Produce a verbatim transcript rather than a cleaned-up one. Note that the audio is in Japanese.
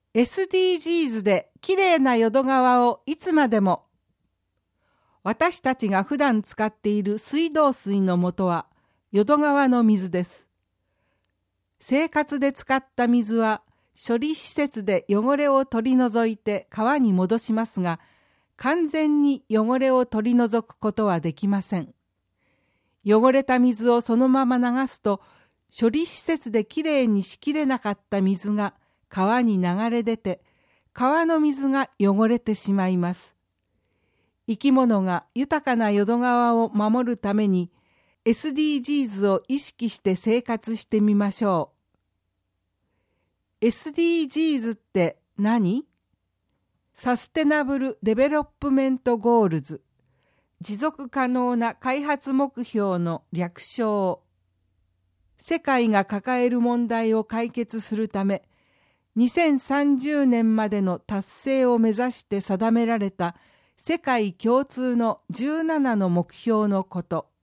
エスディージーズ できれいな淀川をいつまでも。私たちが普段使っている水道水の元は淀川の水です。生活で使った水は処理施設で汚れを取り除いて川に戻しますが、完全に汚れを取り除くことはできません。汚れた水をそのまま流すと、処理施設できれいにしきれなかった水が川に流れ出て、川の水が汚れてしまいます。生き物が豊かな淀川を守るために エスディージーズ を意識して生活してみましょう。エスディージーズ って何？サステナブル・デベロップメント・ゴールズ、持続可能な開発目標の略称。世界が抱える問題を解決するため、にせんさんじゅうねんまでの達成を目指して定められた世界共通のじゅうななの目標のこと。